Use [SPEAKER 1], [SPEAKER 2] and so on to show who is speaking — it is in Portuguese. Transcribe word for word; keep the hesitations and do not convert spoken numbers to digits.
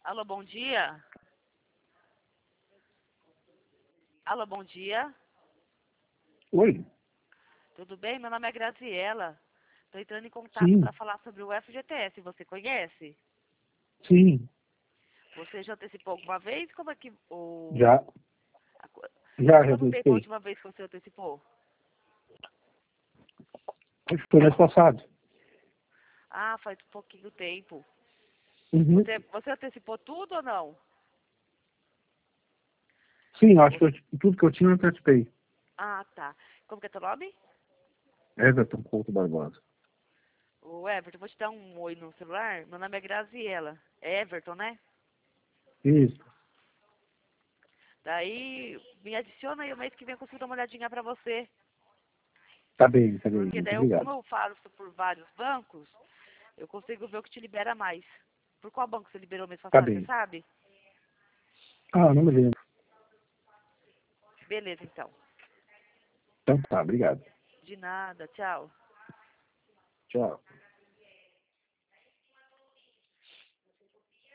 [SPEAKER 1] Alô, bom dia. Alô, bom dia.
[SPEAKER 2] Oi?
[SPEAKER 1] Tudo bem? Meu nome é Graziela. Estou entrando em contato
[SPEAKER 2] Sim,
[SPEAKER 1] para falar sobre o F G T S. Você conhece?
[SPEAKER 2] sim,
[SPEAKER 1] Você já antecipou alguma vez? Como é que o...
[SPEAKER 2] já,
[SPEAKER 1] a co-
[SPEAKER 2] já
[SPEAKER 1] Quanto tempo a
[SPEAKER 2] registrei.
[SPEAKER 1] última vez que você antecipou?
[SPEAKER 2] Acho que foi mês passado.
[SPEAKER 1] Ah, faz um pouquinho tempo.
[SPEAKER 2] Uhum.
[SPEAKER 1] Você, você antecipou tudo ou não?
[SPEAKER 2] Sim, acho que
[SPEAKER 1] Você...
[SPEAKER 2] eu- tudo que eu tinha eu antecipei.
[SPEAKER 1] Ah, tá. Como que é teu nome?
[SPEAKER 2] Everton Couto Barbosa.
[SPEAKER 1] O Everton, vou te dar um oi no celular. Meu nome é Graziela. É Everton, né?
[SPEAKER 2] Isso.
[SPEAKER 1] Daí me adiciona aí o mês que vem eu consigo dar uma olhadinha pra você.
[SPEAKER 2] Tá bem, tá bem.
[SPEAKER 1] Porque
[SPEAKER 2] Muito
[SPEAKER 1] daí, eu, como
[SPEAKER 2] obrigado.
[SPEAKER 1] eu faço por vários bancos, eu consigo ver o que te libera mais. Por qual banco você liberou mês
[SPEAKER 2] Tá
[SPEAKER 1] passado, você
[SPEAKER 2] bem.
[SPEAKER 1] sabe?
[SPEAKER 2] Ah, não me lembro.
[SPEAKER 1] Beleza, então.
[SPEAKER 2] Então tá, obrigado.
[SPEAKER 1] De nada, tchau.
[SPEAKER 2] Tchau.